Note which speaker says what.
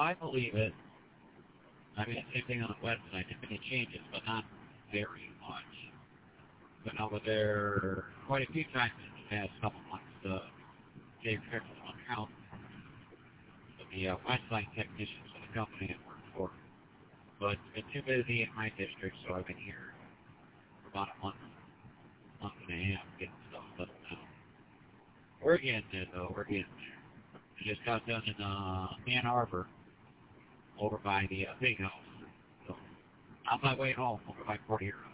Speaker 1: I believe it. I mean, same thing on the website. There's been changes, but not very much. Been over there quite a few times in the past couple months. Dave Trickle's on account of the website technicians for the company I work for. But it's been too busy in my district, so I've been here for about a month and a half getting stuff settled down. We're getting there, though. We're getting there. I just got done in Ann Arbor, over by the big house. So, on my way home, over by Port Huron.